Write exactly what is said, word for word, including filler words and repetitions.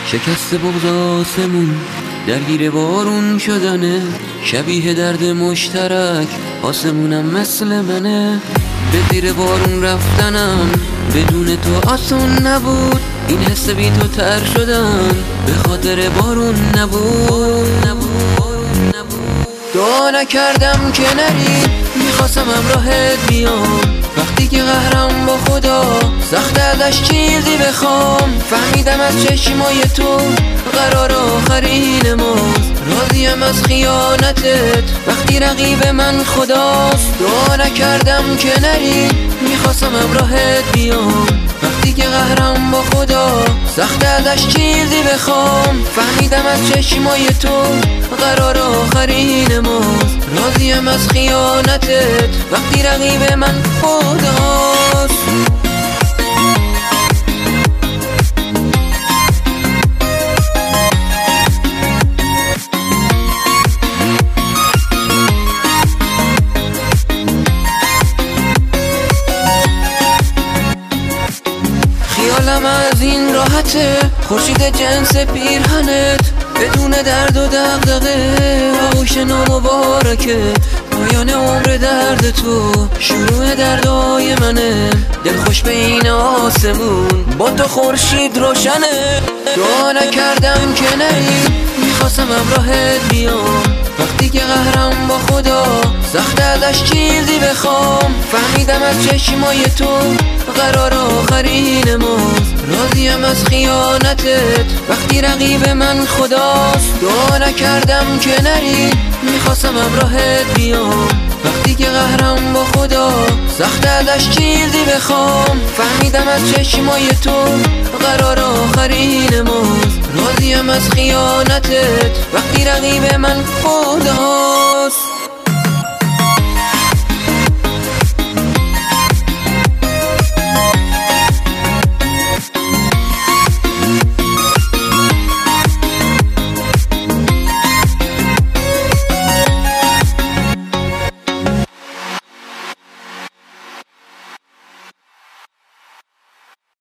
شکست بغض آسمون درگیر بارون شدنه، شبیه درد مشترک آسمونم مثل منه. به زیر بارون رفتنم بدون تو آسون نبود، این حس بی تو تر شدن به خاطر بارون نبود. دعا نکردم که نری، میخواستم همراهت بیام وقتی که قهرم با خدا سخت ازش چیزی بخوام. فهمیدم از چشمای تو قرار آخرین ماست، راضیم از خیانتت وقتی رقیب من خداست. دعا نکردم که نری، میخواستم همراهت بیام وقتی که قهرم با خدا سخت ازش چیزی بخوام. فهمیدم از چشمای تو قرار آخرین ماست، راضیم از خیانتت وقتی رقیب من خداست. خیالم از این راحته، خورشید جنس پیرهنت بدون درد و دغدغه، آغوش نامبارکه پایان عمر درد تو شروع دردای منه. دل خوش به این آسمون با تو خورشید روشنه. دعا نکردم که نری، میخواستم همراهت بیام وقتی که قهرم با خدا سخت ازش چیزی بخوام. فهمیدم از چشمای تو قرار آخرین ماست، راضیم از خیانتت وقتی رقیب من خداست. دعا نکردم که نری، میخواستم همراهت بیام وقتی که قهرم با خدا سخت ازش چیزی بخوام. فهمیدم از چشمای تو قرار آخرین ماست، راضیم از خیانتت وقتی رقیب من خداست.